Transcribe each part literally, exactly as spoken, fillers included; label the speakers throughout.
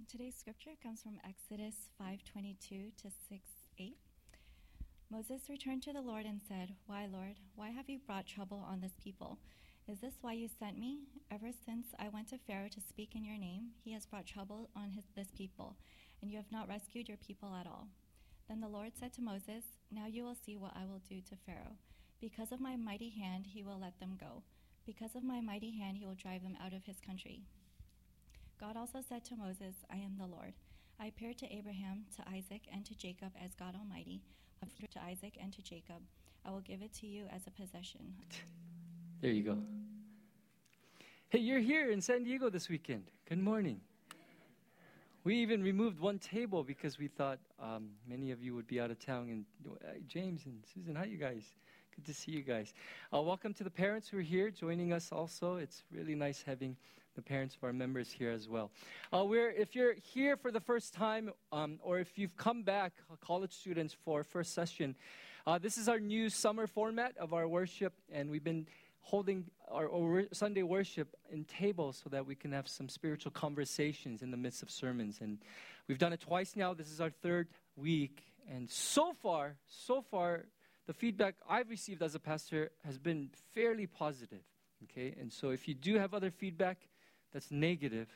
Speaker 1: Today's scripture comes from Exodus five twenty-two to six eight. Moses returned to the Lord and said, "Why, Lord, why have you brought trouble on this people? Is this why you sent me? Ever since I went to Pharaoh to speak in your name, he has brought trouble on his, this people, and you have not rescued your people at all." Then the Lord said to Moses, "Now you will see what I will do to Pharaoh. Because of my mighty hand, he will let them go. Because of my mighty hand, he will drive them out of his country." God also said to Moses, "I am the Lord. I appeared to Abraham, to Isaac, and to Jacob as God Almighty. To Isaac and to Jacob, I will give it to you as a possession."
Speaker 2: There you go. Hey, you're here in San Diego this weekend. Good morning. We even removed one table because we thought um, many of you would be out of town. And uh, James and Susan, hi, you guys. Good to see you guys. Uh, welcome to the parents who are here joining us also. It's really nice having the parents of our members here as well. Uh, we're, if you're here for the first time, um, or if you've come back, uh, college students, for first session, uh, this is our new summer format of our worship, and we've been holding our, our Sunday worship in tables so that we can have some spiritual conversations in the midst of sermons. And we've done it twice now. This is our third week, and so far, so far, the feedback I've received as a pastor has been fairly positive. Okay, and so if you do have other feedback that's negative,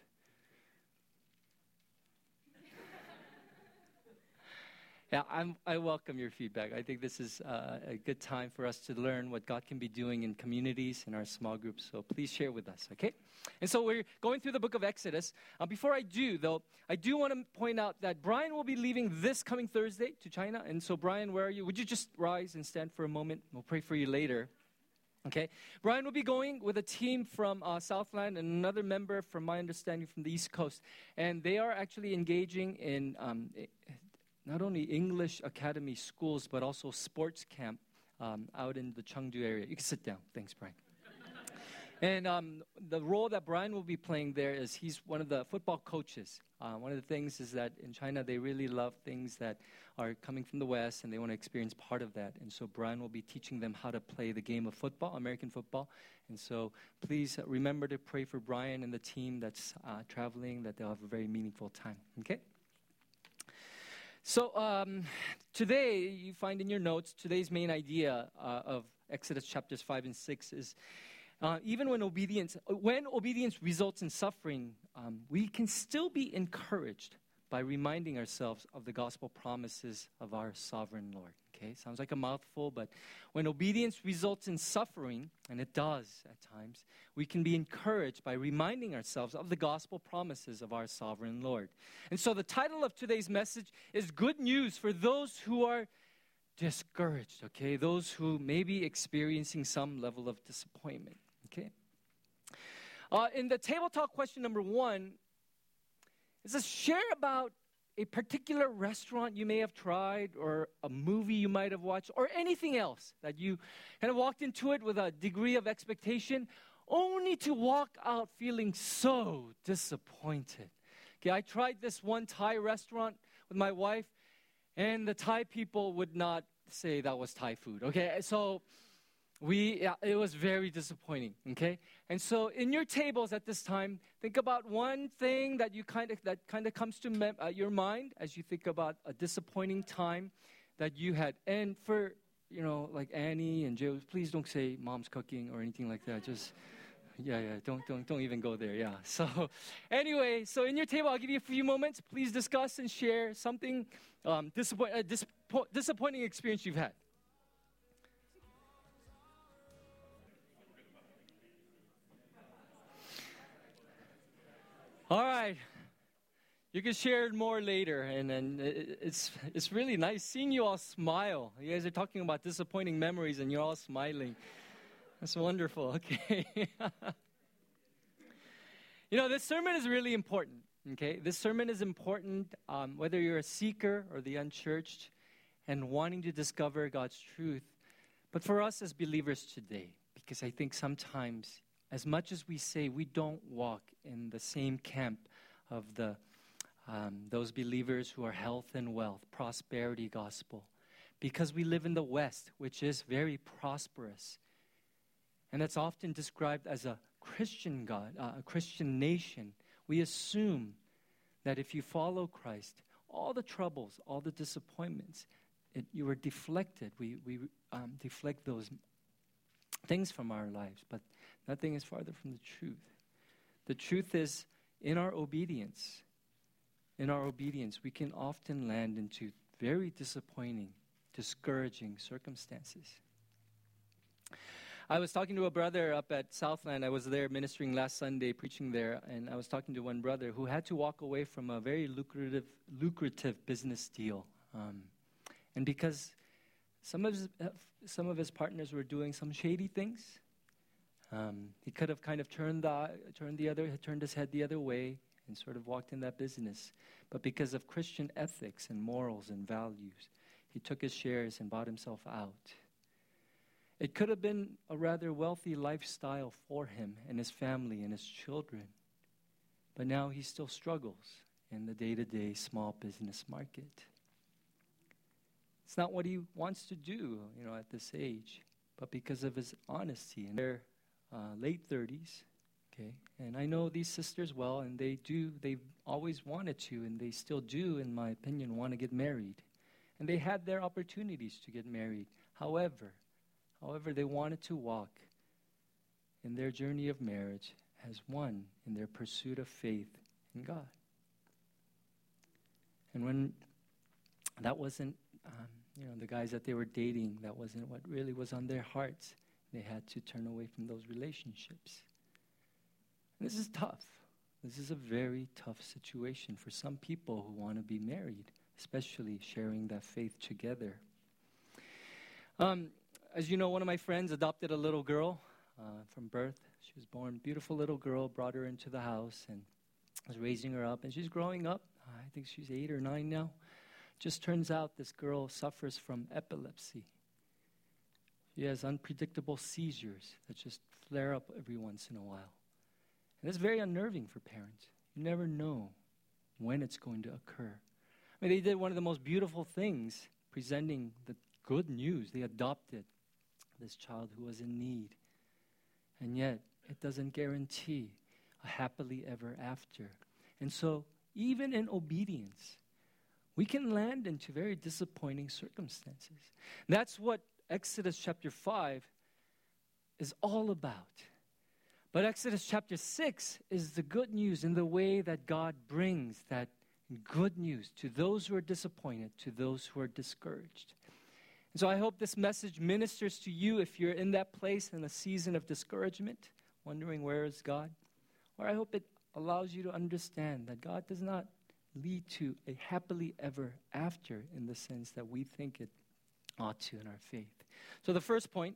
Speaker 2: yeah, I'm, I welcome your feedback. I think this is uh, a good time for us to learn what God can be doing in communities, in our small groups. So please share with us, okay? And so we're going through the book of Exodus. Uh, before I do, though, I do want to point out that Brian will be leaving this coming Thursday to China. And so, Brian, where are you? Would you just rise and stand for a moment? We'll pray for you later. Okay, Brian will be going with a team from uh, Southland and another member, from my understanding, from the East Coast. And they are actually engaging in um, not only English Academy schools, but also sports camp um, out in the Chengdu area. You can sit down. Thanks, Brian. And um, the role that Brian will be playing there is he's one of the football coaches. Uh, one of the things is that in China, they really love things that are coming from the West, and they want to experience part of that. And so Brian will be teaching them how to play the game of football, American football. And so please remember to pray for Brian and the team that's uh, traveling, that they'll have a very meaningful time. Okay? So um, today, you find in your notes, today's main idea uh, of Exodus chapters five and six is, Uh, even when obedience, when obedience results in suffering, um, we can still be encouraged by reminding ourselves of the gospel promises of our sovereign Lord. Okay, sounds like a mouthful, but when obedience results in suffering, and it does at times, we can be encouraged by reminding ourselves of the gospel promises of our sovereign Lord. And so the title of today's message is Good News for Those Who Are Discouraged, okay? Those who may be experiencing some level of disappointment. Okay. Uh, in the table talk question number one, it says share about a particular restaurant you may have tried, or a movie you might have watched, or anything else that you kind of walked into it with a degree of expectation, only to walk out feeling so disappointed. Okay, I tried this one Thai restaurant with my wife, and the Thai people would not say that was Thai food. Okay, so We, yeah, it was very disappointing, okay? And so in your tables at this time, think about one thing that you kind of that kind of comes to mem- uh, your mind as you think about a disappointing time that you had. And for, you know, like Annie and Joe, please don't say mom's cooking or anything like that. Just, yeah, yeah, don't, don't, don't even go there, yeah. So anyway, so in your table, I'll give you a few moments. Please discuss and share something, um, disappoint, uh, disappo- disappointing experience you've had. All right, you can share it more later, and then it's it's really nice seeing you all smile. You guys are talking about disappointing memories, and you're all smiling. That's wonderful. Okay, you know, this sermon is really important. Okay, this sermon is important um, whether you're a seeker or the unchurched, and wanting to discover God's truth. But for us as believers today, because I think sometimes, as much as we say we don't walk in the same camp of the um, those believers who are health and wealth, prosperity gospel, because we live in the West, which is very prosperous, and that's often described as a Christian God, uh, a Christian nation, we assume that if you follow Christ, all the troubles, all the disappointments, it, you are deflected. We, we um, deflect those things from our lives, but nothing is farther from the truth. The truth is, in our obedience, in our obedience, we can often land into very disappointing, discouraging circumstances. I was talking to a brother up at Southland. I was there ministering last Sunday, preaching there, and I was talking to one brother who had to walk away from a very lucrative, lucrative business deal. Um, and because some of his, uh, some of his partners were doing some shady things, um, he could have kind of turned the turned the other, turned his head the other way, and sort of walked in that business. But because of Christian ethics and morals and values, he took his shares and bought himself out. It could have been a rather wealthy lifestyle for him and his family and his children. But now he still struggles in the day-to-day small business market. It's not what he wants to do, you know, at this age, but because of his honesty in their uh, late thirties, okay? And I know these sisters well, and they do, they've always wanted to, and they still do, in my opinion, want to get married. And they had their opportunities to get married. However, However, they wanted to walk in their journey of marriage as one in their pursuit of faith in God. And when that wasn't, um, you know, the guys that they were dating, that wasn't what really was on their hearts, they had to turn away from those relationships. And this is tough. This is a very tough situation for some people who want to be married, especially sharing that faith together. Um. As you know, one of my friends adopted a little girl uh, from birth. She was born, beautiful little girl, brought her into the house and was raising her up. And she's growing up. Uh, I think she's eight or nine now. Just turns out this girl suffers from epilepsy. She has unpredictable seizures that just flare up every once in a while. And it's very unnerving for parents. You never know when it's going to occur. I mean, they did one of the most beautiful things, presenting the good news. They adopted this child who was in need. And yet, it doesn't guarantee a happily ever after. And so, even in obedience, we can land into very disappointing circumstances. That's what Exodus chapter five is all about. But Exodus chapter six is the good news in the way that God brings that good news to those who are disappointed, to those who are discouraged. And so I hope this message ministers to you if you're in that place in a season of discouragement, wondering where is God. Or I hope it allows you to understand that God does not lead to a happily ever after in the sense that we think it ought to in our faith. So the first point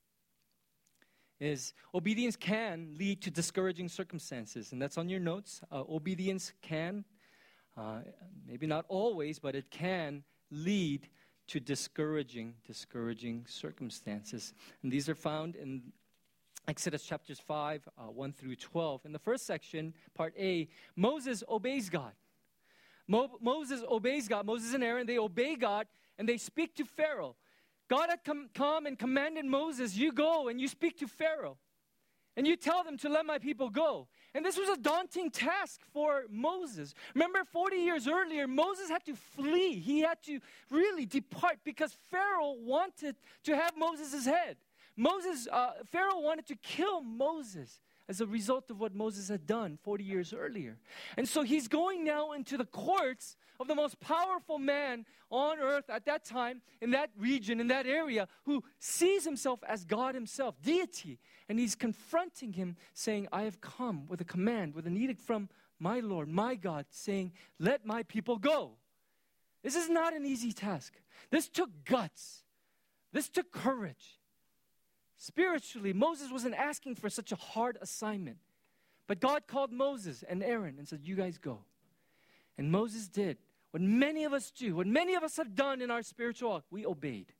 Speaker 2: is obedience can lead to discouraging circumstances. And that's on your notes. Uh, obedience can, uh, maybe not always, but it can lead to discouraging, discouraging circumstances. And these are found in Exodus chapters five, uh, one through twelve. In the first section, part A, Moses obeys God. Mo- Moses obeys God. Moses and Aaron, they obey God, and they speak to Pharaoh. God had come, come and commanded Moses, you go and you speak to Pharaoh. And you tell them to let my people go. And this was a daunting task for Moses. Remember, forty years earlier, Moses had to flee. He had to really depart because Pharaoh wanted to have Moses' head. Moses, uh, Pharaoh wanted to kill Moses as a result of what Moses had done forty years earlier. And so he's going now into the courts of the most powerful man on earth at that time, in that region, in that area, who sees himself as God himself, deity. And he's confronting him, saying, I have come with a command, with an edict from my Lord, my God, saying, let my people go. This is not an easy task. This took guts. This took courage. Spiritually, Moses wasn't asking for such a hard assignment. But God called Moses and Aaron and said, you guys go. And Moses did what many of us do, what many of us have done in our spiritual walk. We obeyed.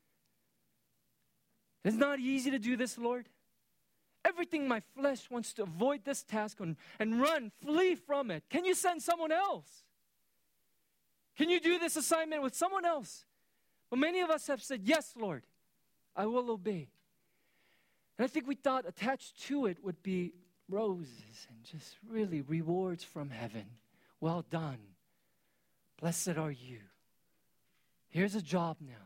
Speaker 2: It's not easy to do this, Lord. Everything my flesh wants to avoid this task and, and run, flee from it. Can you send someone else? Can you do this assignment with someone else? But many of us have said, yes, Lord, I will obey. And I think we thought attached to it would be roses and just really rewards from heaven. Well done. Blessed are you. Here's a job now.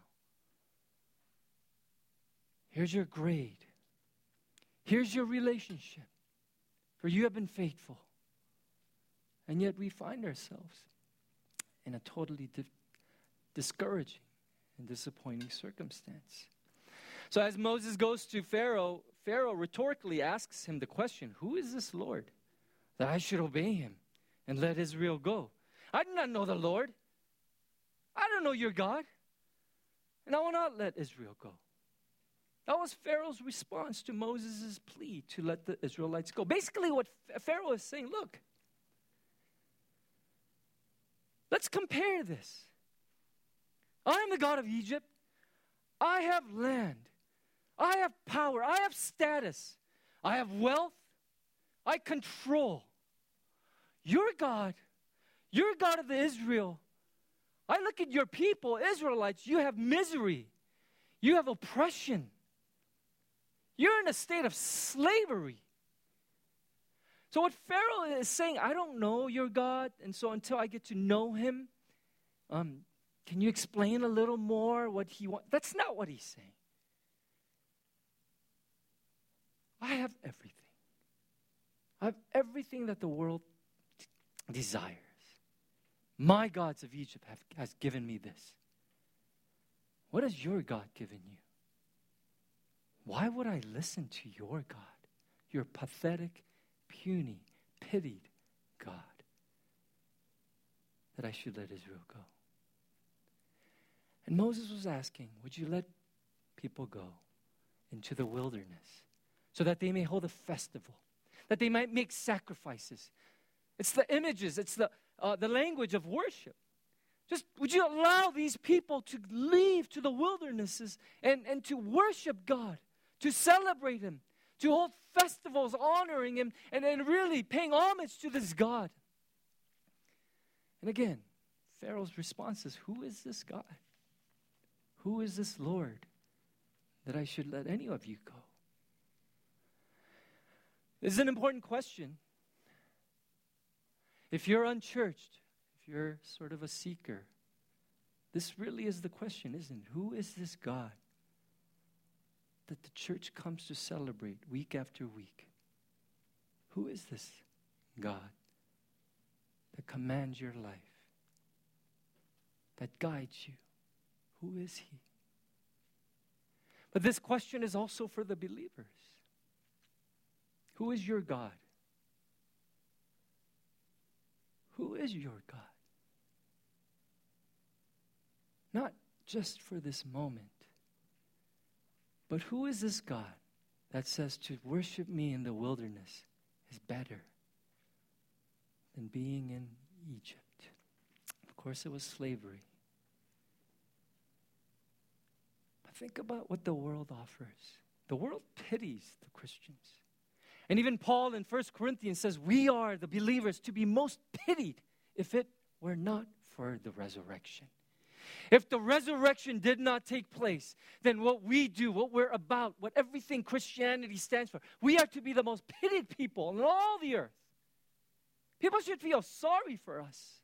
Speaker 2: Here's your grade. Here's your relationship. For you have been faithful. And yet we find ourselves in a totally di- discouraging and disappointing circumstance. So as Moses goes to Pharaoh, Pharaoh rhetorically asks him the question, who is this Lord that I should obey him and let Israel go? I do not know the Lord. I don't know your God. And I will not let Israel go. That was Pharaoh's response to Moses' plea to let the Israelites go. Basically what Pharaoh is saying, look, let's compare this. I am the God of Egypt. I have land. I have power. I have status. I have wealth. I control. Your God, you're God of the Israel. I look at your people, Israelites, you have misery. You have oppression. You're in a state of slavery. So what Pharaoh is saying, I don't know your God, and so until I get to know him, um, can you explain a little more what he wants? That's not what he's saying. I have everything. I have everything that the world t- desires. My gods of Egypt have, has given me this. What has your God given you? Why would I listen to your God? Your pathetic, puny, pitied God. That I should let Israel go. And Moses was asking, would you let people go into the wilderness so that they may hold a festival, that they might make sacrifices? It's the images, it's the, uh, the language of worship. Just would you allow these people to leave to the wildernesses and, and to worship God, to celebrate him, to hold festivals honoring him and, and really paying homage to this God? And again, Pharaoh's response is, who is this God? Who is this Lord that I should let any of you go? This is an important question. If you're unchurched, if you're sort of a seeker, this really is the question, isn't it? Who is this God that the church comes to celebrate week after week? Who is this God that commands your life, that guides you? Who is he? But this question is also for the believers. Who is your God? Who is your God? Not just for this moment, but who is this God that says to worship me in the wilderness is better than being in Egypt? Of course, it was slavery. But think about what the world offers. The world pities the Christians. And even Paul in First Corinthians says, we are the believers to be most pitied if it were not for the resurrection. If the resurrection did not take place, then what we do, what we're about, what everything Christianity stands for, we are to be the most pitied people on all the earth. People should feel sorry for us.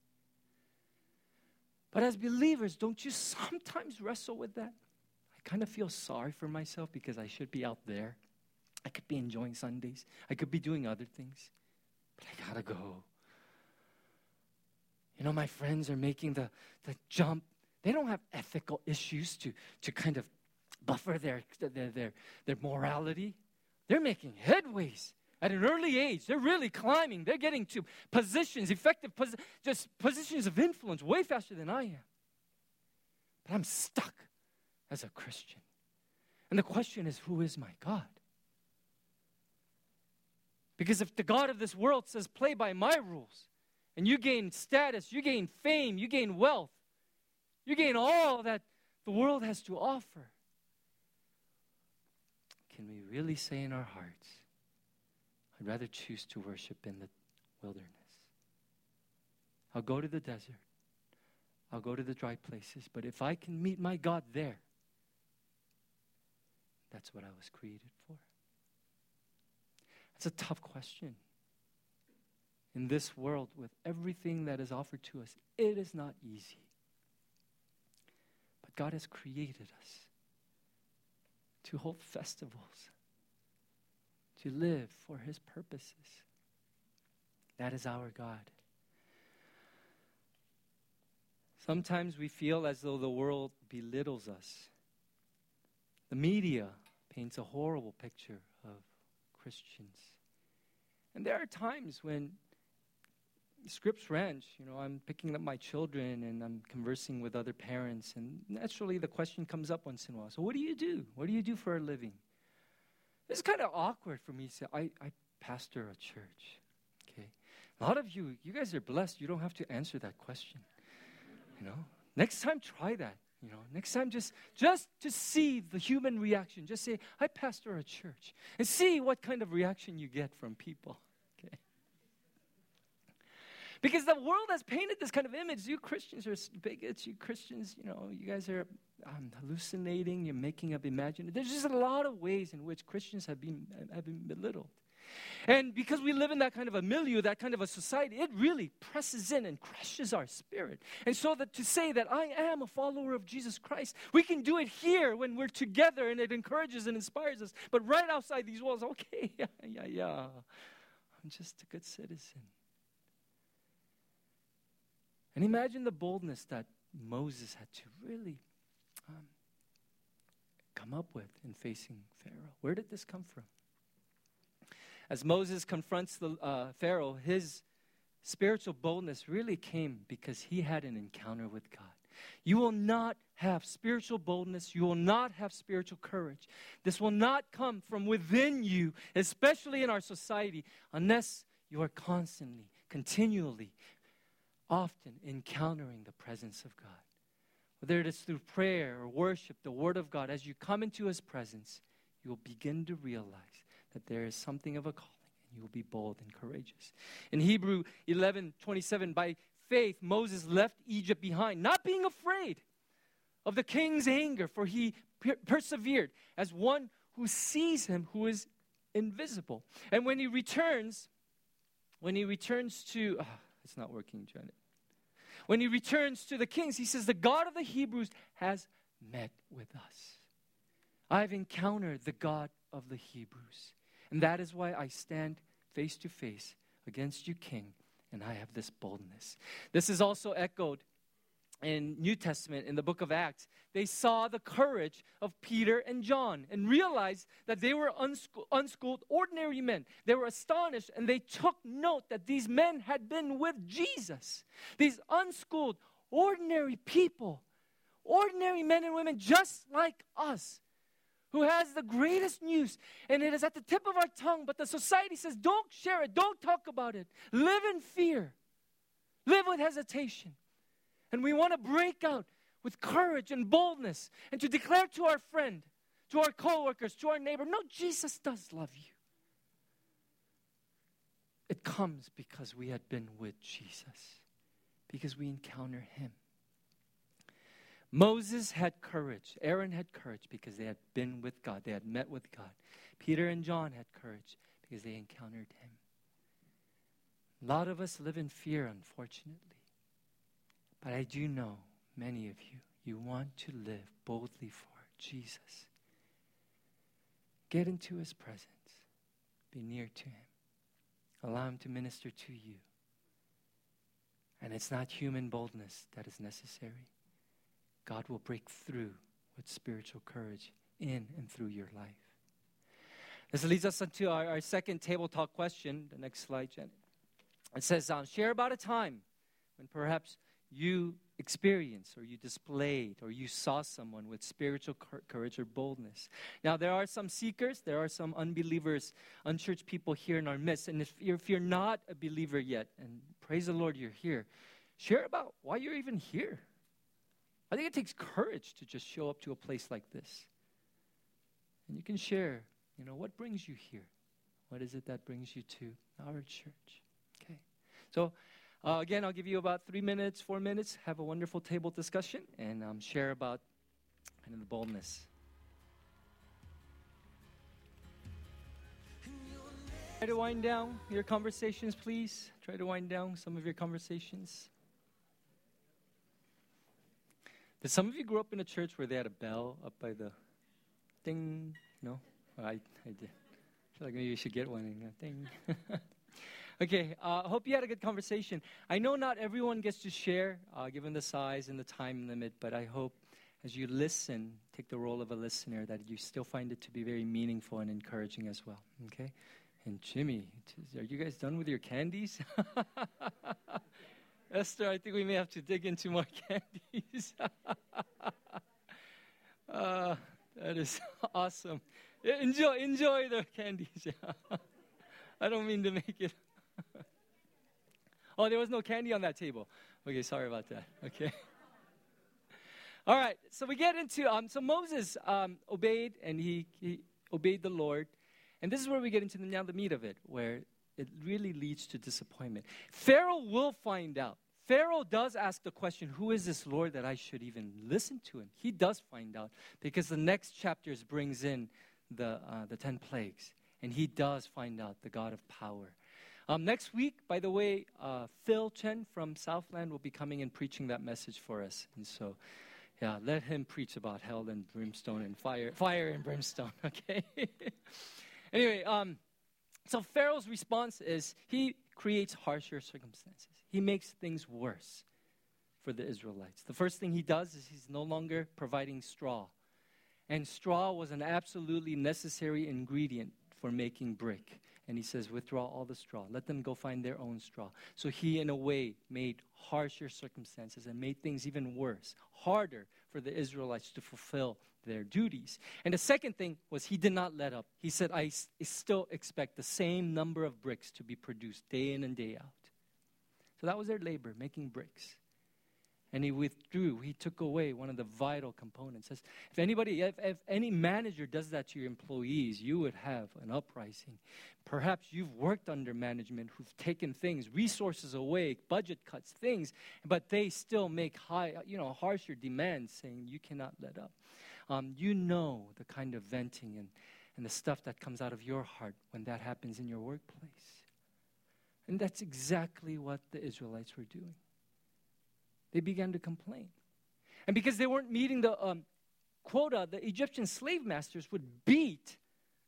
Speaker 2: But as believers, don't you sometimes wrestle with that? I kind of feel sorry for myself because I should be out there. I could be enjoying Sundays. I could be doing other things. But I gotta go. You know, my friends are making the, the jump. They don't have ethical issues to, to kind of buffer their, their, their, their morality. They're making headways at an early age. They're really climbing. They're getting to positions, effective, posi- just positions of influence way faster than I am. But I'm stuck as a Christian. And the question is, who is my God? Because if the God of this world says, play by my rules, and you gain status, you gain fame, you gain wealth, you gain all that the world has to offer, can we really say in our hearts, I'd rather choose to worship in the wilderness? I'll go to the desert. I'll go to the dry places. But if I can meet my God there, that's what I was created for. That's a tough question. in this world with everything that is offered to us, it is not easy. But God has created us to hold festivals, to live for His purposes. That is our God. Sometimes we feel as though the world belittles us. The media paints a horrible picture of Christians. And there are times when Scripps Ranch, you know, I'm picking up my children and I'm conversing with other parents, and naturally the question comes up once in a while. So what do you do? What do you do for a living? It's kind of awkward for me to say, I, I pastor a church. Okay. A lot of you, you guys are blessed. You don't have to answer that question. You know, next time try that. You know, next time just just to see the human reaction. Just say, I pastor a church, and see what kind of reaction you get from people. Okay. Because the world has painted this kind of image. You Christians are bigots. You Christians, you know, you guys are um, hallucinating. You're making up imagination. There's just a lot of ways in which Christians have been have been belittled. And because we live in that kind of a milieu, that kind of a society, it really presses in and crushes our spirit. And so that to say that I am a follower of Jesus Christ, we can do it here when we're together and it encourages and inspires us. But right outside these walls, okay, yeah, yeah, yeah, I'm just a good citizen. And imagine the boldness that Moses had to really um, come up with in facing Pharaoh. Where did this come from? As Moses confronts the uh, Pharaoh, his spiritual boldness really came because he had an encounter with God. You will not have spiritual boldness. You will not have spiritual courage. This will not come from within you, especially in our society, unless you are constantly, continually, often encountering the presence of God. Whether it is through prayer or worship, the Word of God, as you come into His presence, you will begin to realize that there is something of a calling, and you will be bold and courageous. In Hebrew eleven twenty-seven, by faith Moses left Egypt behind, not being afraid of the king's anger, for he per- persevered as one who sees him who is invisible. And when he returns, when he returns to, oh, it's not working, Janet. When he returns to the kings, he says, the God of the Hebrews has met with us. I've encountered the God of the Hebrews. And that is why I stand face to face against you, King, and I have this boldness. This is also echoed in New Testament, in the book of Acts. They saw the courage of Peter and John and realized that they were unscho- unschooled, ordinary men. They were astonished, and they took note that these men had been with Jesus. These unschooled, ordinary people, ordinary men and women just like us, who has the greatest news, and it is at the tip of our tongue, but the society says, don't share it, don't talk about it. Live in fear. Live with hesitation. And we want to break out with courage and boldness and to declare to our friend, to our coworkers, to our neighbor, no, Jesus does love you. It comes because we had been with Jesus, because we encounter Him. Moses had courage. Aaron had courage because they had been with God. They had met with God. Peter and John had courage because they encountered Him. A lot of us live in fear, unfortunately. But I do know many of you, you want to live boldly for Jesus. Get into His presence. Be near to Him. Allow Him to minister to you. And it's not human boldness that is necessary. God will break through with spiritual courage in and through your life. This leads us into our, our second table talk question. The next slide, Jen. It says, um, share about a time when perhaps you experienced or you displayed or you saw someone with spiritual courage or boldness. Now, there are some seekers, there are some unbelievers, unchurched people here in our midst. And if you're, if you're not a believer yet, and praise the Lord you're here, share about why you're even here. I think it takes courage to just show up to a place like this. And you can share, you know, what brings you here? What is it that brings you to our church? Okay. So, uh, again, I'll give you about three minutes, four minutes, have a wonderful table discussion, and um, share about kind of the boldness. Try to wind down your conversations, please. Try to wind down some of your conversations. Did some of you grow up in a church where they had a bell up by the ding? No? Oh, I, I did. I feel like maybe you should get one. Ding. Okay, I uh, hope you had a good conversation. I know not everyone gets to share, uh, given the size and the time limit, but I hope as you listen, take the role of a listener, that you still find it to be very meaningful and encouraging as well, okay? And Jimmy, are you guys done with your candies? Esther, I think we may have to dig into more candies. uh, that is awesome. Enjoy, enjoy the candies. I don't mean to make it. Oh, there was no candy on that table. Okay, sorry about that. Okay. All right, so we get into, um, so Moses um, obeyed, and he, he obeyed the Lord. And this is where we get into the, now the meat of it, where it really leads to disappointment. Pharaoh will find out. Pharaoh does ask the question, who is this Lord that I should even listen to him? He does find out, because the next chapters brings in the, uh, the ten plagues. And he does find out the God of power. Um, next week, by the way, uh, Phil Chen from Southland will be coming and preaching that message for us. And so, yeah, let him preach about hell and brimstone and fire, fire and brimstone, okay? Anyway, um, so Pharaoh's response is he creates harsher circumstances. He makes things worse for the Israelites. The first thing he does is he's no longer providing straw. And straw was an absolutely necessary ingredient for making brick. And he says, withdraw all the straw. Let them go find their own straw. So he, in a way, made harsher circumstances and made things even worse, harder for the Israelites to fulfill their duties. And the second thing was he did not let up. He said, I s- still expect the same number of bricks to be produced day in and day out. So that was their labor, making bricks. And he withdrew. He took away one of the vital components. As if anybody, if, if any manager does that to your employees, you would have an uprising. Perhaps you've worked under management who've taken things, resources away, budget cuts, things, but they still make high, you know, harsher demands, saying you cannot let up. Um, you know the kind of venting and, and the stuff that comes out of your heart when that happens in your workplace. And that's exactly what the Israelites were doing. They began to complain. And because they weren't meeting the um, quota, the Egyptian slave masters would beat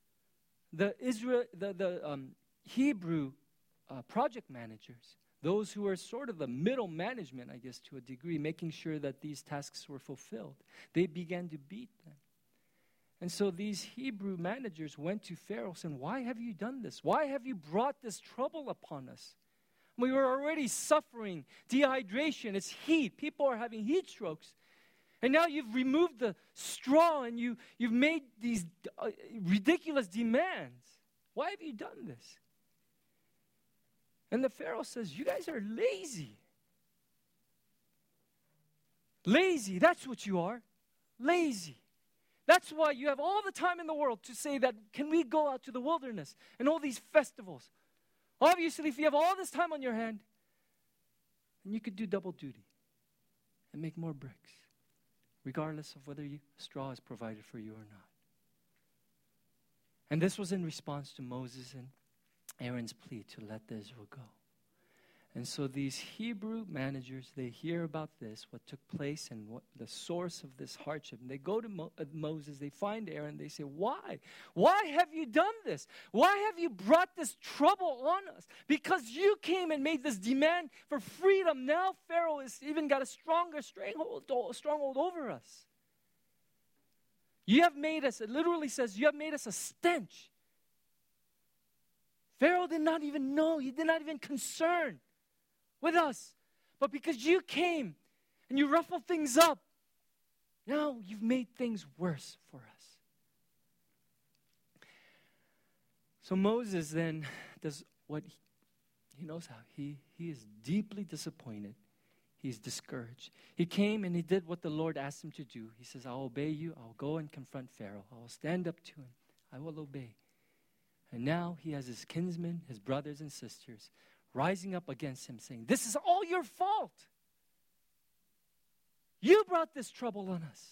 Speaker 2: the Israel, the, the um, Hebrew uh, project managers, those who were sort of the middle management, I guess, to a degree, making sure that these tasks were fulfilled. They began to beat them. And so these Hebrew managers went to Pharaoh saying, why have you done this? Why have you brought this trouble upon us? We were already suffering dehydration. It's heat. People are having heat strokes. And now you've removed the straw and you, you've made these uh, ridiculous demands. Why have you done this? And the Pharaoh says, you guys are lazy. Lazy, that's what you are. Lazy. That's why you have all the time in the world to say that, can we go out to the wilderness and all these festivals? Obviously, if you have all this time on your hand, then you could do double duty and make more bricks, regardless of whether you, straw is provided for you or not. And this was in response to Moses and Aaron's plea to let the Israel go. And so these Hebrew managers, they hear about this, what took place and what the source of this hardship. And they go to Mo- uh, Moses, they find Aaron, they say, why? Why have you done this? Why have you brought this trouble on us? Because you came and made this demand for freedom. Now Pharaoh has even got a stronger stronghold, stronghold over us. You have made us, it literally says, you have made us a stench. Pharaoh did not even know, he did not even concern with us. But because you came and you ruffled things up, now you've made things worse for us. So Moses then does what he, he knows how. He, he is deeply disappointed. He's discouraged. He came and he did what the Lord asked him to do. He says, I'll obey you. I'll go and confront Pharaoh. I will stand up to him. I will obey. And now he has his kinsmen, his brothers and sisters, rising up against him, saying, this is all your fault. You brought this trouble on us.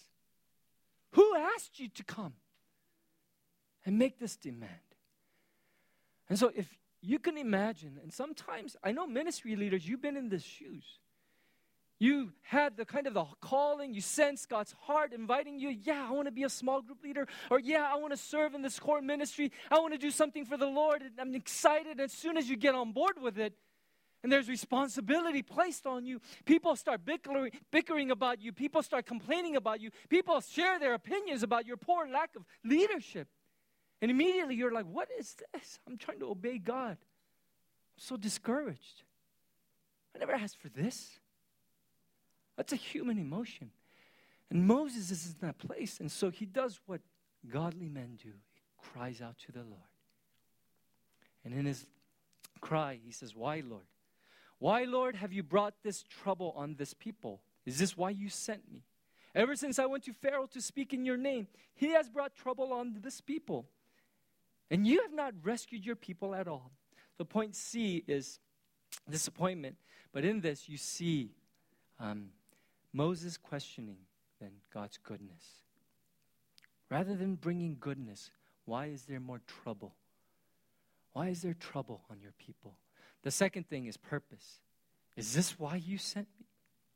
Speaker 2: Who asked you to come and make this demand? And so if you can imagine, and sometimes, I know ministry leaders, you've been in these shoes. You had the kind of the calling, you sense God's heart inviting you, yeah, I want to be a small group leader, or yeah, I want to serve in this core ministry, I want to do something for the Lord, and I'm excited. And as soon as you get on board with it, and there's responsibility placed on you, people start bickering, bickering about you, people start complaining about you, people share their opinions about your poor lack of leadership. And immediately you're like, what is this? I'm trying to obey God. I'm so discouraged. I never asked for this. That's a human emotion. And Moses is in that place. And so he does what godly men do. He cries out to the Lord. And in his cry, he says, why, Lord? Why, Lord, have you brought this trouble on this people? Is this why you sent me? Ever since I went to Pharaoh to speak in your name, he has brought trouble on this people. And you have not rescued your people at all. The point C is disappointment. But in this, you see um, Moses questioning then God's goodness. Rather than bringing goodness, why is there more trouble? Why is there trouble on your people? The second thing is purpose. Is this why you sent me?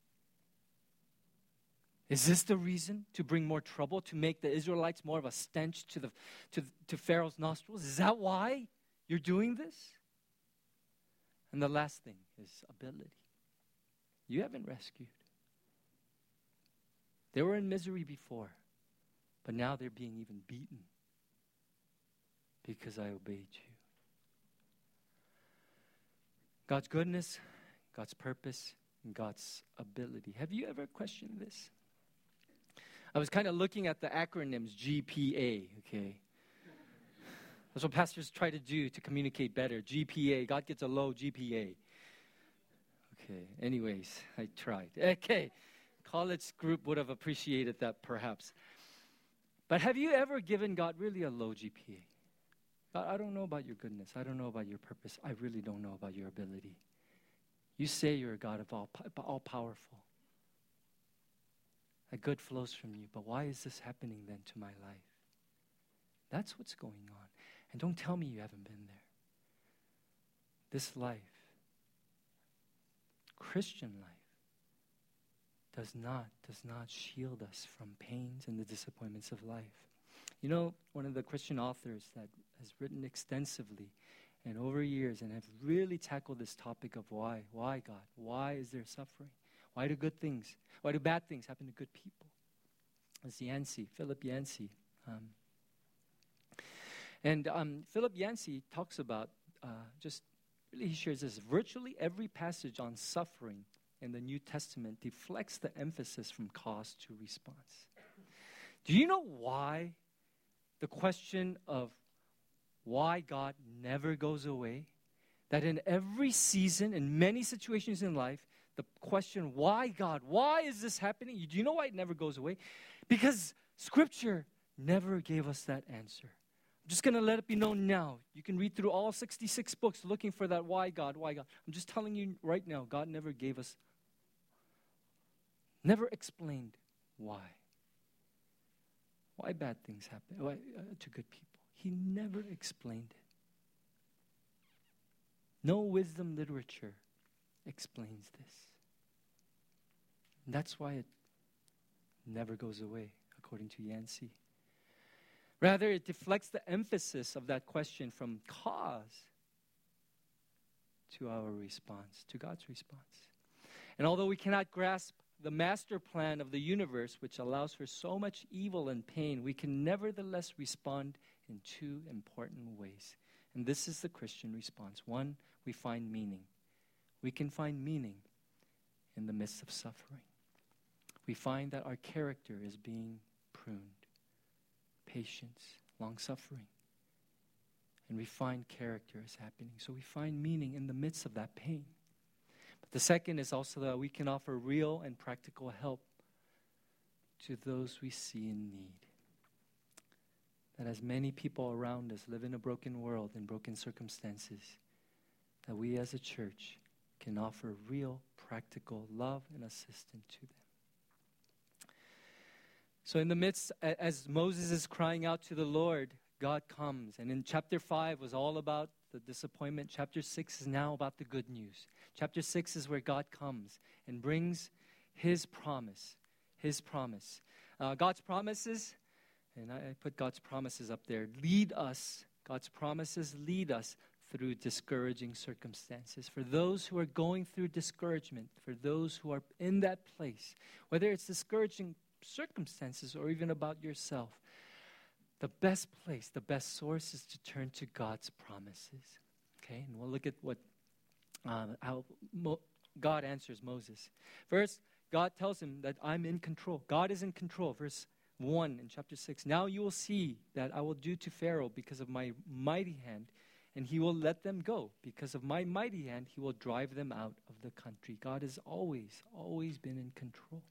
Speaker 2: Is this the reason to bring more trouble, to make the Israelites more of a stench to the to, to Pharaoh's nostrils? Is that why you're doing this? And the last thing is ability. You haven't rescued. They were in misery before, but now they're being even beaten because I obeyed you. God's goodness, God's purpose, and God's ability. Have you ever questioned this? I was kind of looking at the acronyms G P A, okay? That's what pastors try to do to communicate better. G P A, God gets a low G P A. Okay, anyways, I tried. Okay, college group would have appreciated that perhaps. But have you ever given God really a low G P A? God, I don't know about your goodness. I don't know about your purpose. I really don't know about your ability. You say you're a God of all, all powerful. That good flows from you. But why is this happening then to my life? That's what's going on. And don't tell me you haven't been there. This life, Christian life, does not, does not shield us from pains and the disappointments of life. You know, one of the Christian authors that has written extensively and over years and have really tackled this topic of why, why God, why is there suffering? Why do good things, why do bad things happen to good people? It's Yancey, Philip Yancey. Um, and um, Philip Yancey talks about, uh, just really he shares this, virtually every passage on suffering in the New Testament deflects the emphasis from cause to response. Do you know why the question of why God never goes away? That in every season, in many situations in life, the question, why God? Why is this happening? Do you know why it never goes away? Because Scripture never gave us that answer. I'm just going to let it be known now. You can read through all sixty-six books looking for that why God, why God. I'm just telling you right now, God never gave us, never explained why. Why bad things happen why, uh, to good people. He never explained it. No wisdom literature explains this. And that's why it never goes away, according to Yancey. Rather, it deflects the emphasis of that question from cause to our response, to God's response. And although we cannot grasp the master plan of the universe, which allows for so much evil and pain, we can nevertheless respond in two important ways. And this is the Christian response. One, we find meaning. We can find meaning in the midst of suffering. We find that our character is being pruned. Patience, long-suffering. And we find character is happening. So we find meaning in the midst of that pain. But the second is also that we can offer real and practical help to those we see in need. That as many people around us live in a broken world, in broken circumstances, that we as a church can offer real, practical love and assistance to them. So in the midst, as Moses is crying out to the Lord, God comes. And in chapter five was all about the disappointment. Chapter six is now about the good news. Chapter six is where God comes and brings His promise. His promise. Uh, God's promises, and I, I put God's promises up there, lead us. God's promises lead us through discouraging circumstances. For those who are going through discouragement, for those who are in that place, whether it's discouraging circumstances or even about yourself, the best place, the best source is to turn to God's promises. Okay, and we'll look at what um, how Mo- God answers Moses. First, God tells him that I'm in control. God is in control. Verse one in chapter six. Now you will see that I will do to Pharaoh because of my mighty hand, and he will let them go. Because of my mighty hand, he will drive them out of the country. God has always, always been in control.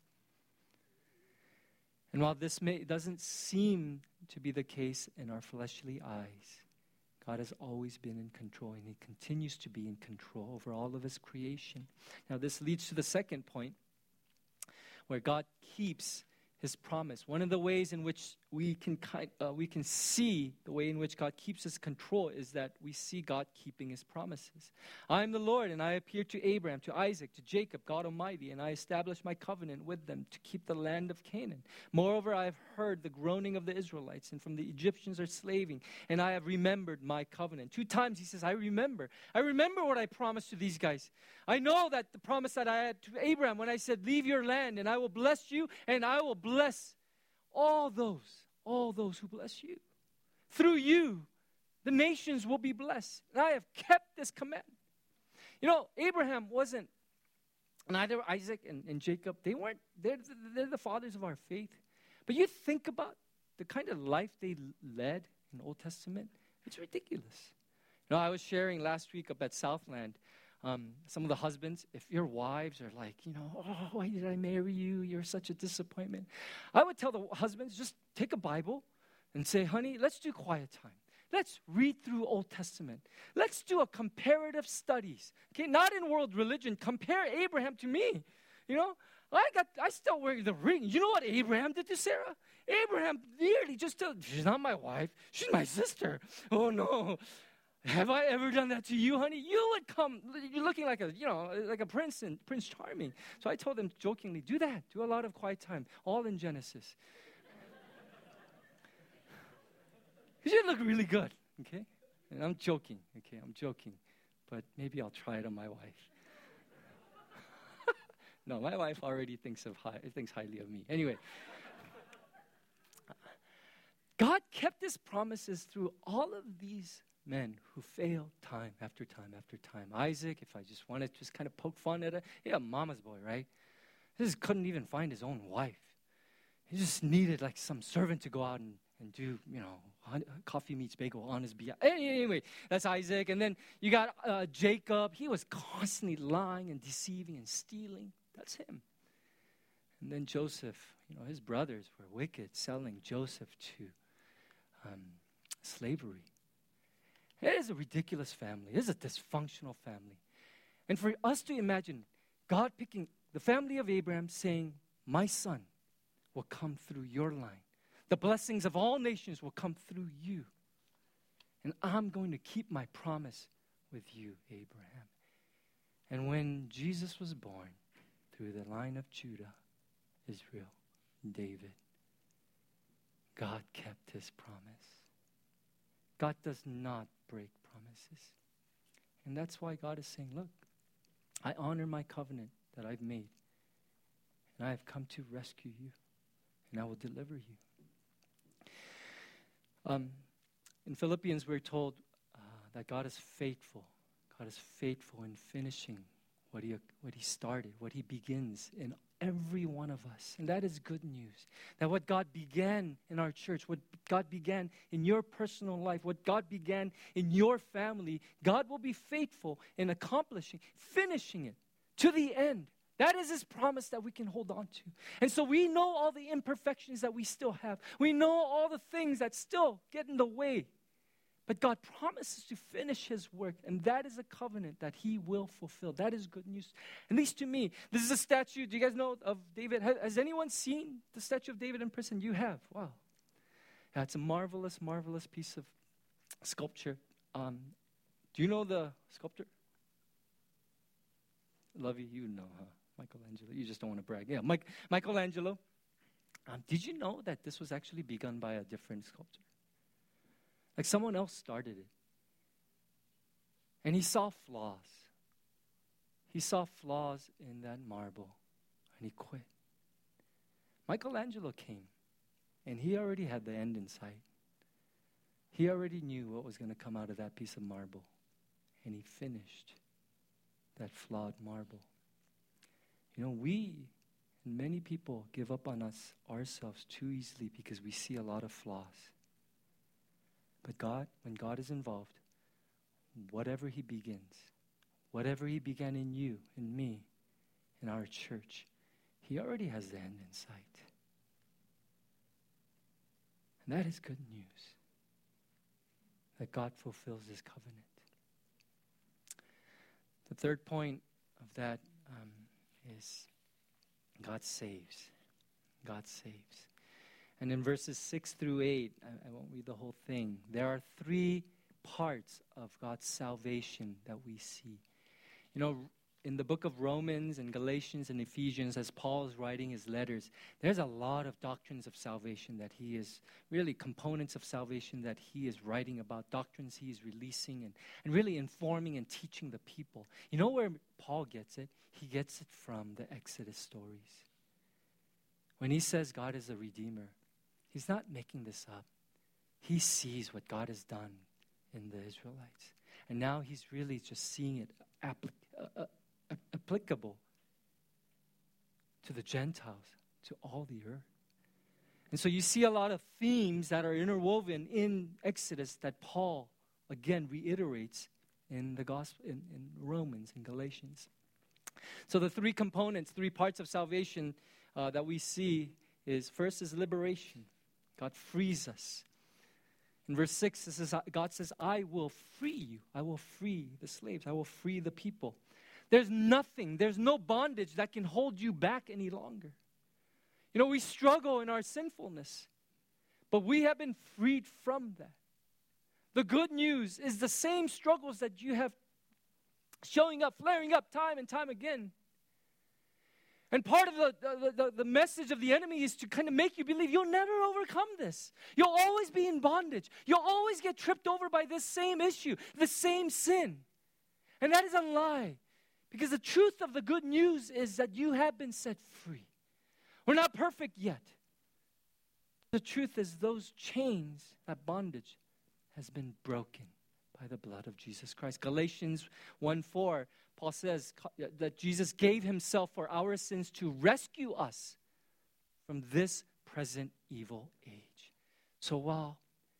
Speaker 2: And while this may, doesn't seem to be the case in our fleshly eyes, God has always been in control, and He continues to be in control over all of His creation. Now this leads to the second point, where God keeps His promise. One of the ways in which we can kind, uh, we can see the way in which God keeps His control is that we see God keeping His promises. I am the Lord, and I appeared to Abraham, to Isaac, to Jacob, God Almighty, and I established my covenant with them to keep the land of Canaan. Moreover, I have heard the groaning of the Israelites, and from the Egyptians are slaving, and I have remembered my covenant. Two times He says, I remember. I remember what I promised to these guys. I know that the promise that I had to Abraham when I said, leave your land, and I will bless you, and I will bless all those, all those who bless you. Through you, the nations will be blessed. And I have kept this command. You know, Abraham wasn't, neither Isaac and, and Jacob, they weren't, they're, they're the fathers of our faith. But you think about the kind of life they led in the Old Testament, it's ridiculous. You know, I was sharing last week up at Southland, Um, some of the husbands, if your wives are like, you know, oh, why did I marry you? You're such a disappointment. I would tell the husbands, just take a Bible and say, honey, let's do quiet time. Let's read through Old Testament. Let's do a comparative studies. Okay, not in world religion. Compare Abraham to me. You know, I got, I still wear the ring. You know what Abraham did to Sarah? Abraham nearly just told, she's not my wife. She's my sister. Oh, no. Have I ever done that to you, honey? You would come, you're looking like a, you know, like a prince and Prince Charming. So I told them jokingly, do that. Do a lot of quiet time, all in Genesis. Because you look really good, okay? And I'm joking, okay? I'm joking. But maybe I'll try it on my wife. No, my wife already thinks of high, thinks highly of me. Anyway. God kept His promises through all of these men who failed time after time after time. Isaac, if I just want to just kind of poke fun at it, yeah, mama's boy, right? He just couldn't even find his own wife. He just needed like some servant to go out and, and do, you know, coffee meets bagel on his behalf. Anyway, that's Isaac. And then you got uh, Jacob. He was constantly lying and deceiving and stealing. That's him. And then Joseph, you know, his brothers were wicked, selling Joseph to um, slavery. It is a ridiculous family. It is a dysfunctional family. And for us to imagine God picking the family of Abraham saying, my son will come through your line. The blessings of all nations will come through you. And I'm going to keep my promise with you, Abraham. And when Jesus was born through the line of Judah, Israel, David, God kept His promise. God does not break promises. And that's why God is saying, look, I honor my covenant that I've made. And I have come to rescue you. And I will deliver you. Um, in Philippians, we're told uh, that God is faithful. God is faithful in finishing what he, what he started, what He begins in every one of us. And that is good news. That what God began in our church, what God began in your personal life, what God began in your family, God will be faithful in accomplishing, finishing it to the end. That is His promise that we can hold on to. And so we know all the imperfections that we still have. We know all the things that still get in the way. But God promises to finish His work, and that is a covenant that He will fulfill. That is good news. At least to me, this is a statue. Do you guys know of David? Has, has anyone seen the statue of David in prison? You have. Wow. Yeah, it's a marvelous, marvelous piece of sculpture. Um, Do you know the sculptor? Love you, you know, huh? Michelangelo. You just don't want to brag. Yeah, Mike, Michelangelo. Um, did you know that this was actually begun by a different sculptor? Like someone else started it. And he saw flaws. He saw flaws in that marble, and he quit. Michelangelo came, and he already had the end in sight. He already knew what was going to come out of that piece of marble, and he finished that flawed marble. You know, we and many people give up on us ourselves too easily because we see a lot of flaws. But God, when God is involved, whatever he begins, whatever he began in you, in me, in our church, he already has the end in sight. And that is good news, that God fulfills his covenant. The third point of that um, is God saves. God saves. And in verses six through eight, I, I won't read the whole thing, there are three parts of God's salvation that we see. You know, in the book of Romans and Galatians and Ephesians, as Paul is writing his letters, there's a lot of doctrines of salvation that he is, really components of salvation that he is writing about, doctrines he is releasing and, and really informing and teaching the people. You know where Paul gets it? He gets it from the Exodus stories. When he says God is a redeemer, he's not making this up. He sees what God has done in the Israelites. And now he's really just seeing it applic- uh, uh, applicable to the Gentiles, to all the earth. And so you see a lot of themes that are interwoven in Exodus that Paul, again, reiterates in the gospel, in, in Romans and Galatians. So the three components, three parts of salvation uh, that we see is, first is liberation. God frees us. In verse six, it says, God says, I will free you. I will free the slaves. I will free the people. There's nothing, there's no bondage that can hold you back any longer. You know, we struggle in our sinfulness, but we have been freed from that. The good news is the same struggles that you have showing up, flaring up time and time again. And part of the, the, the, the message of the enemy is to kind of make you believe you'll never overcome this. You'll always be in bondage. You'll always get tripped over by this same issue, the same sin. And that is a lie. Because the truth of the good news is that you have been set free. We're not perfect yet. The truth is those chains, that bondage, has been broken by the blood of Jesus Christ. Galatians one four, Paul says that Jesus gave himself for our sins to rescue us from this present evil age. So while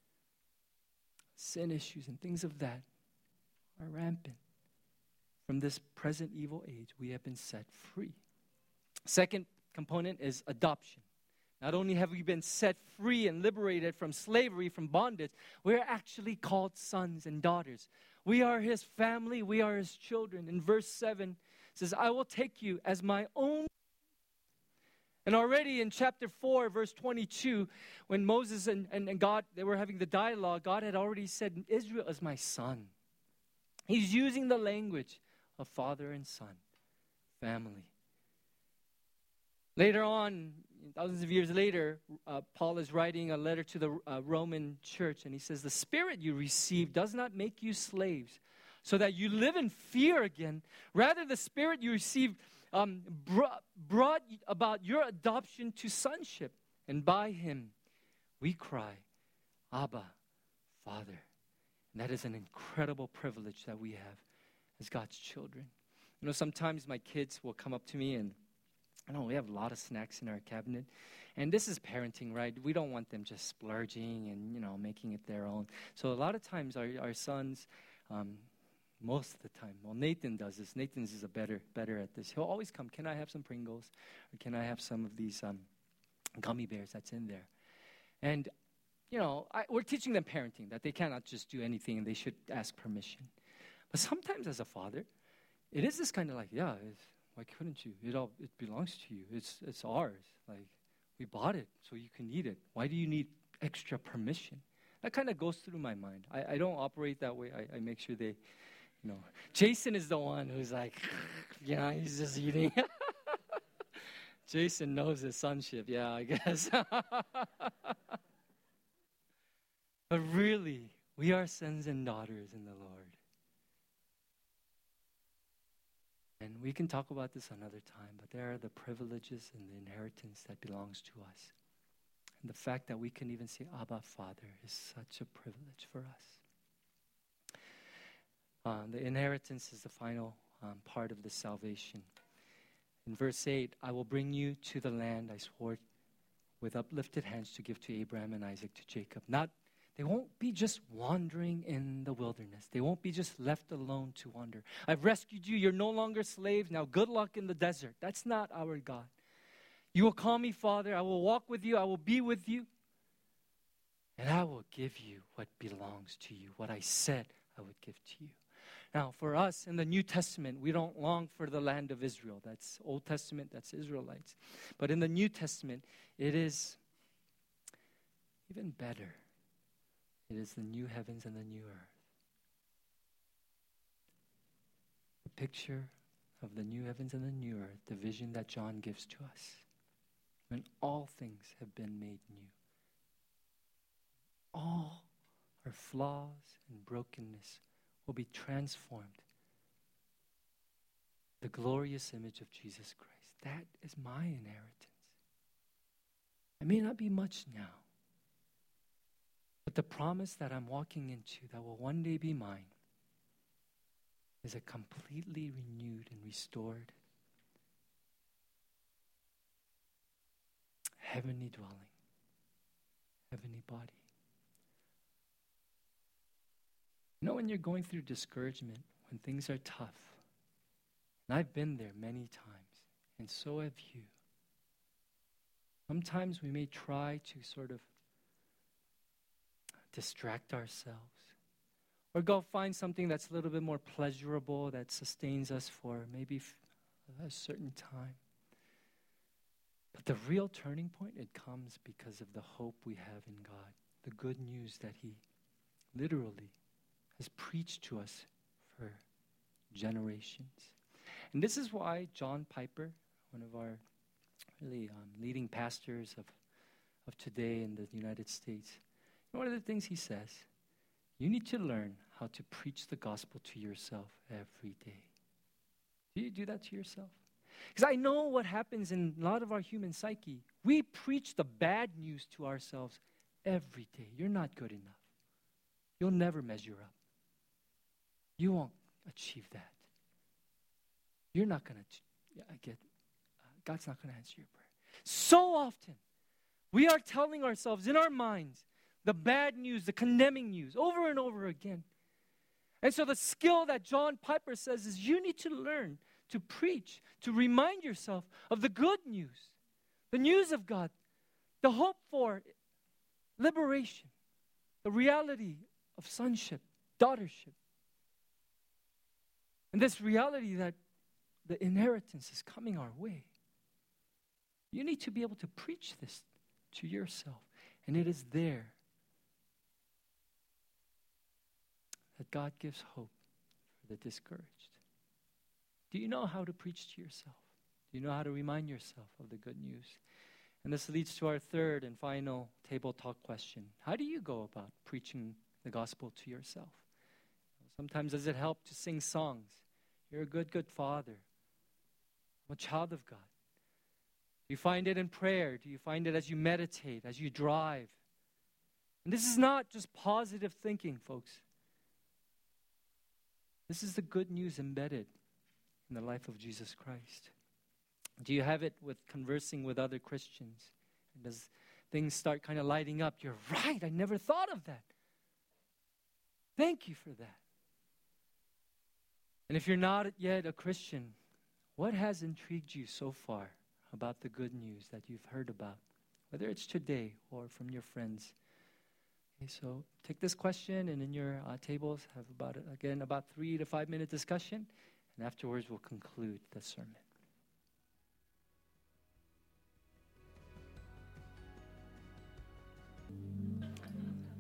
Speaker 2: sin issues and things of that are rampant, from this present evil age, we have been set free. Second component is adoption. Not only have we been set free and liberated from slavery, from bondage, we're actually called sons and daughters. We are his family. We are his children. In verse seven, it says, I will take you as my own. And already in chapter four, verse twenty-two, when Moses and, and, and God, they were having the dialogue, God had already said, Israel is my son. He's using the language of father and son, family. Later on, thousands of years later, uh, Paul is writing a letter to the uh, Roman church, and he says, the spirit you received does not make you slaves, so that you live in fear again. Rather, the spirit you received um, brought, brought about your adoption to sonship, and by him we cry, Abba, Father. And that is an incredible privilege that we have as God's children. You know, sometimes my kids will come up to me and, I don't know, we have a lot of snacks in our cabinet. And this is parenting, right? We don't want them just splurging and, you know, making it their own. So a lot of times our, our sons, um, most of the time, well, Nathan does this. Nathan's is a better better at this. He'll always come, can I have some Pringles? Or can I have some of these um, gummy bears that's in there? And, you know, I, we're teaching them parenting, that they cannot just do anything and they should ask permission. But sometimes as a father, it is this kind of like, yeah, it's, why couldn't you? It all it belongs to you. It's it's ours. Like, we bought it so you can eat it. Why do you need extra permission? That kind of goes through my mind. I, I don't operate that way. I, I make sure they, you know. Jason is the one who's like, yeah, he's just eating. Jason knows his sonship, yeah, I guess. But really, we are sons and daughters in the Lord. And we can talk about this another time, but there are the privileges and the inheritance that belongs to us. And the fact that we can even say, Abba, Father, is such a privilege for us. Uh, the inheritance is the final um, part of the salvation. In verse eight, I will bring you to the land I swore with uplifted hands to give to Abraham and Isaac, to Jacob. Not, they won't be just wandering in the wilderness. They won't be just left alone to wander. I've rescued you. You're no longer slaves. Now good luck in the desert. That's not our God. You will call me Father. I will walk with you. I will be with you. And I will give you what belongs to you, what I said I would give to you. Now, for us in the New Testament, we don't long for the land of Israel. That's Old Testament, that's Israelites. But in the New Testament, it is even better. It is the new heavens and the new earth. The picture of the new heavens and the new earth, the vision that John gives to us, when all things have been made new. All our flaws and brokenness will be transformed. The glorious image of Jesus Christ. That is my inheritance. It may not be much now, but the promise that I'm walking into that will one day be mine is a completely renewed and restored heavenly dwelling, heavenly body. You know, when you're going through discouragement, when things are tough, and I've been there many times, and so have you. Sometimes we may try to sort of distract ourselves, or go find something that's a little bit more pleasurable that sustains us for maybe f- a certain time. But the real turning point, it comes because of the hope we have in God, the good news that He literally has preached to us for generations. And this is why John Piper, one of our really um, leading pastors of, of today in the United States, one of the things he says, you need to learn how to preach the gospel to yourself every day. Do you do that to yourself? Because I know what happens in a lot of our human psyche. We preach the bad news to ourselves every day. You're not good enough. You'll never measure up. You won't achieve that. You're not going to, yeah, I get, uh, God's not going to answer your prayer. So often, we are telling ourselves in our minds the bad news, the condemning news, over and over again. And so the skill that John Piper says is you need to learn to preach, to remind yourself of the good news, the news of God, the hope for liberation, the reality of sonship, daughtership. And this reality that the inheritance is coming our way. You need to be able to preach this to yourself. And it is there that God gives hope for the discouraged. Do you know how to preach to yourself? Do you know how to remind yourself of the good news? And this leads to our third and final table talk question. How do you go about preaching the gospel to yourself? Sometimes does it help to sing songs? You're a good, good father. I'm a child of God. Do you find it in prayer? Do you find it as you meditate, as you drive? And this is not just positive thinking, folks. This is the good news embedded in the life of Jesus Christ. Do you have it with conversing with other Christians? And does things start kind of lighting up? You're right, I never thought of that. Thank you for that. And if you're not yet a Christian, what has intrigued you so far about the good news that you've heard about? Whether it's today or from your friends. Okay, so take this question and in your uh, tables have about, again, about three to five minute discussion. And afterwards we'll conclude the sermon.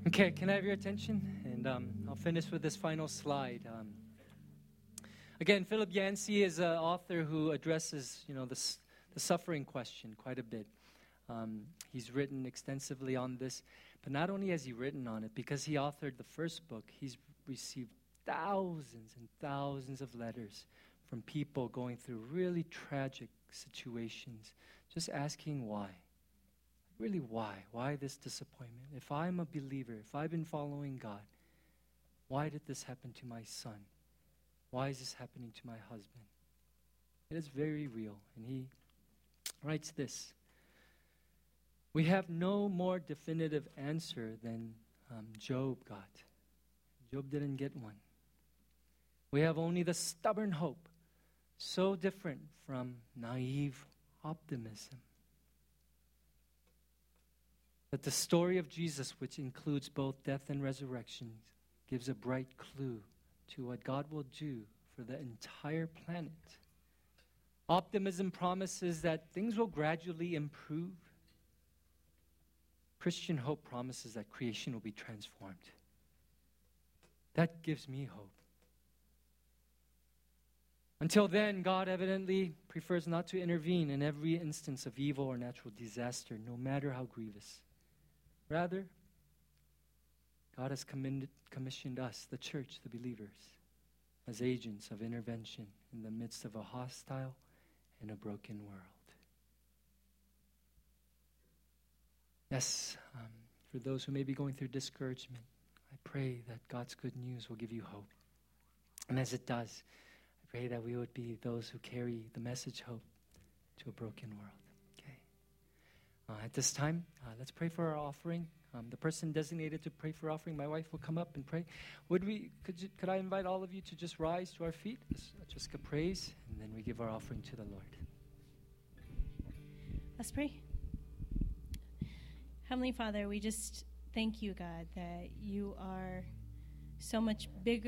Speaker 2: Okay, can I have your attention? And um, I'll finish with this final slide. Um, again, Philip Yancey is an author who addresses, you know, the, the suffering question quite a bit. Um, he's written extensively on this, but not only has he written on it, because he authored the first book, he's received thousands and thousands of letters from people going through really tragic situations, just asking why. Really, why? Why this disappointment? If I'm a believer, if I've been following God, why did this happen to my son? Why is this happening to my husband? It is very real. And he writes this: we have no more definitive answer than um, Job got. Job didn't get one. We have only the stubborn hope, so different from naive optimism, that the story of Jesus, which includes both death and resurrection, gives a bright clue to what God will do for the entire planet. Optimism promises that things will gradually improve. Christian hope promises that creation will be transformed. That gives me hope. Until then, God evidently prefers not to intervene in every instance of evil or natural disaster, no matter how grievous. Rather, God has commissioned us, the church, the believers, as agents of intervention in the midst of a hostile and a broken world. Yes, um, for those who may be going through discouragement, I pray that God's good news will give you hope. And as it does, I pray that we would be those who carry the message hope to a broken world. Uh, at this time, uh, let's pray for our offering. Um, the person designated to pray for offering, my wife, will come up and pray. Would we? Could, you, could I invite all of you to just rise to our feet? Let's just praise, and then we give our offering to the Lord.
Speaker 3: Let's pray. Heavenly Father, we just thank you, God, that you are so much bigger